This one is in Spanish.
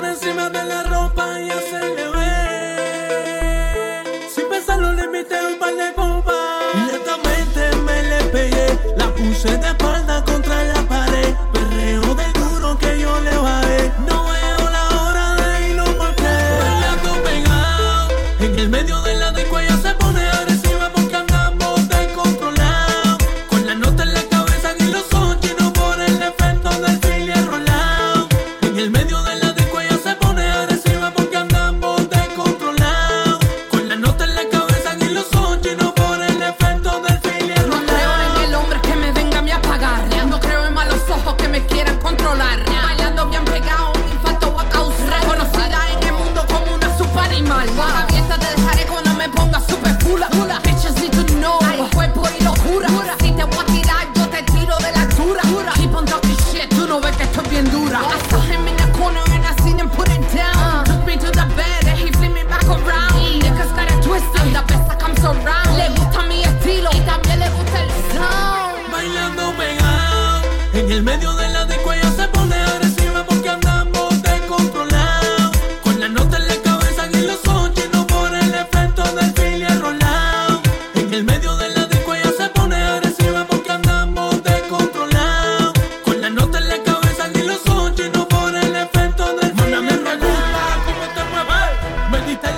por encima de la ropa y se le ve. Sin pensarlo le invité un par de copas. Lentamente me le pegué, la puse de espalda contra la pared. Perreo de duro que yo le bajé. No veo la hora de irnos porque bailando pegado. En el medio de la disco ella se pone agresiva porque andamos descontrolados. Con la nota en la cabeza y los ojos chinos por el efecto del fili rolado. En el medio de la disco ella se pone agresiva porque andamos descontrolados. Con la nota en la cabeza y los ojos chinos por el efecto del fili rolado. No creo en el hombre que me venga a mí a pagar. No creo en malos ojos que me quieran controlar. Bailando bien pegado, un infarto va a causar. Reconocida en el mundo como una super animal. Boca abierta te dejaré cuando me ponga super pula. Bitches need to know, hay cuerpo y locura. Si te voy a tirar, yo te tiro de la altura. Keep on talking shit, tú no ves que estoy bien dura. I saw him in the corner and I seen him put it down. Took me to the bed and he flipped me back around. Niggas got it twisted, the best I come surround. Le gusta mi estilo y también le gusta el sound. Bailando pegado, en el medio de la disco ella se pone agresiva porque andamos descontrolados. Con la nota en la cabeza y los ojos chinos por el efecto del fili rolado. En el medio de la disco ella se pone agresiva porque andamos descontrolados. Con la nota en la cabeza y los ojos chinos por el efecto del fili rolado. ¿Cómo te mueves? Me diste